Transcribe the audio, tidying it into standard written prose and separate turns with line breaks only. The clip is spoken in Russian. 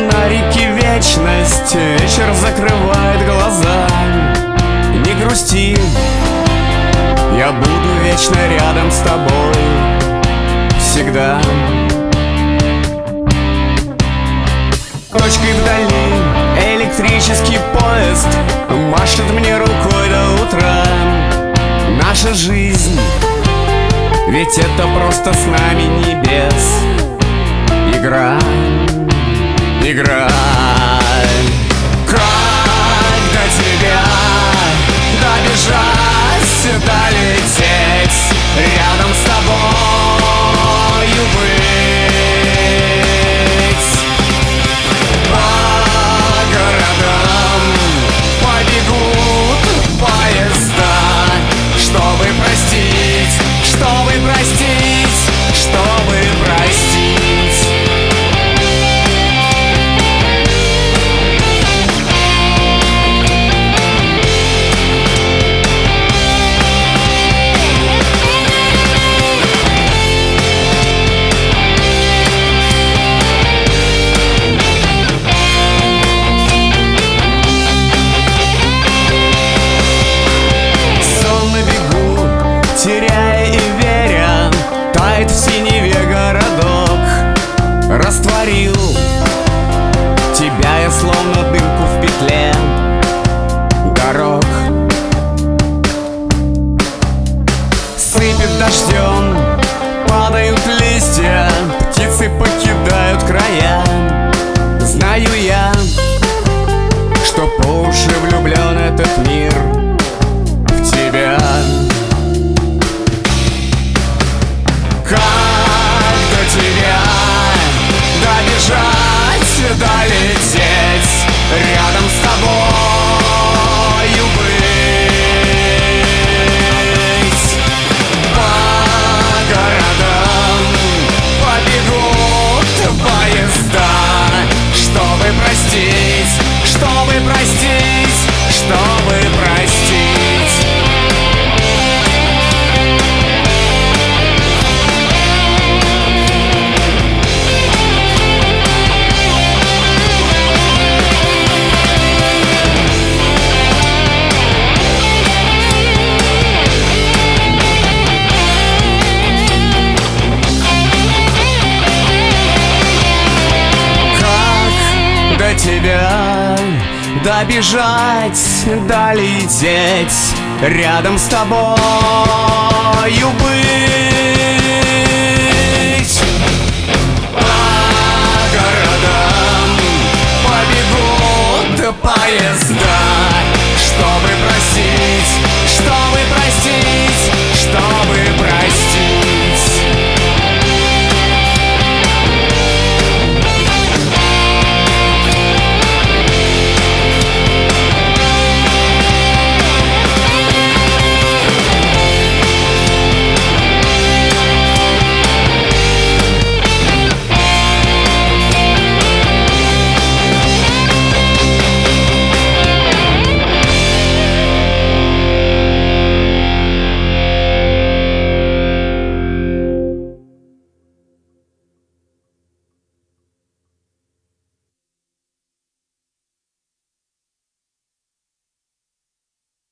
фонарики вечность, вечер закрывает глаза. Не грусти, я буду вечно рядом с тобой, всегда. Точкой вдали электрический поезд машет мне рукой до утра. Наша жизнь, ведь это просто с нами небес игра, игра. Как до тебя добежать, долететь, рядом с тобою быть? По городам побегут поезда, чтобы простить, чтобы простить, чтобы простить. Теряя и веря, тает в синеве городок. Растворил тебя я словно дымку в петле дорог. Сыпет дождем, падают листья, птицы покидают края. Знаю я, что по уши влюблен этот мир в тебя. Как до тебя добежать, долететь, рядом с тобою быть? По городам побегут поезда, чтобы простить, чтобы простить, чтобы простить. До тебя добежать, долететь, рядом с тобою быть?